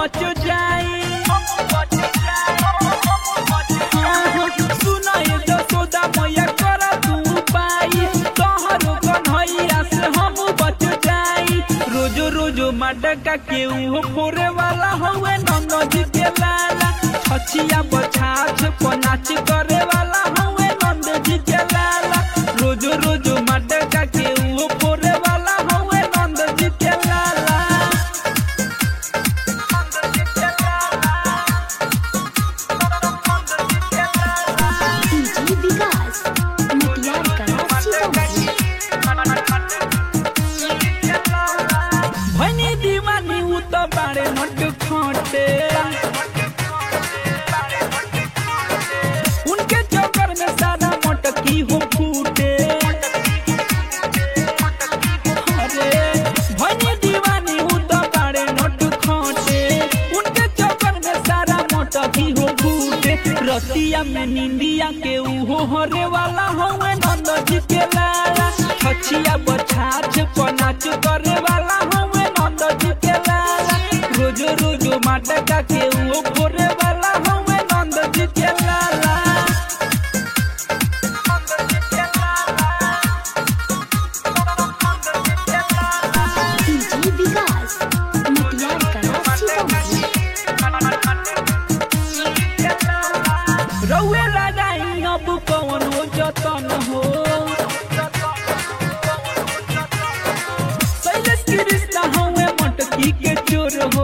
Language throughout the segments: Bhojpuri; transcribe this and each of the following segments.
बच जाई। सुना ये जसोदा मैया कर तू पाई, तोहरो कन्हैया से हम बच जाई। रोजो रोजो मटका के उहो फोरे वाला हवे नंद जी के लाला, छछिया बछाछ पनाच करे वाला हवे नंद जी के लाला। रोजो रोजो मटका के उहो फोरे वाला हवे नंद जी के लाला। डीजे विकास मटियार कला सीतामढ़ी। भनी दीवानी उ तो बाड़े नट खोटे, उनके चक्कर में सारा मटकी हो फूटे। अरे भनी दीवानी उ तो बाड़े नट खोटे, उनके चक्कर में सारा मटकी हो फूटे। रतिया में निंदिया के उहो हरे वाला हवे नंद जी के लाला, छछिया बछाछ पनाच करे वाला हवे नंद जी के लाला। रोजो रोजो मटका के उहो फोरे वाला हवे नंद जी के लाला। डीजे विकास मटियार कला सीतामढ़ी। रउए लगाई अब कौन हो जतन हो, शैलेश की रिश्ता हवे मटकी के चोर हो।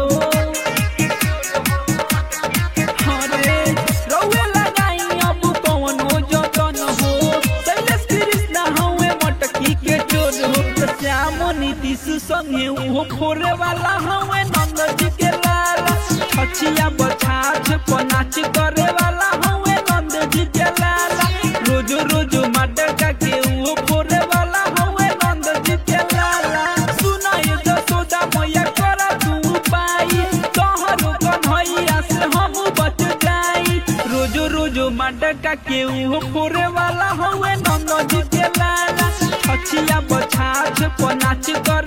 अरे रउए लगाई अब कौन हो जतन हो, शैलेश की रिश्ता हवे मटकी के चोर हो। श्याम नीतीश संगे उहो फोरे वाला हवे नंद जी के लाला, छछिया बछाछ पनाच करे वाला हवे नंद जी के लाला। रोजो रोजो मटका के उहो फोरे वाला हवे नंद जी के लाला। सुना ये जसोदा मैया कर तू पाई, तोहरो कन्हैया से हम बच जाई। रोजो रोजो मटका के उहो फोरे वाला हवे नंद जी के लाला, छछिया बछाछ पनाच करे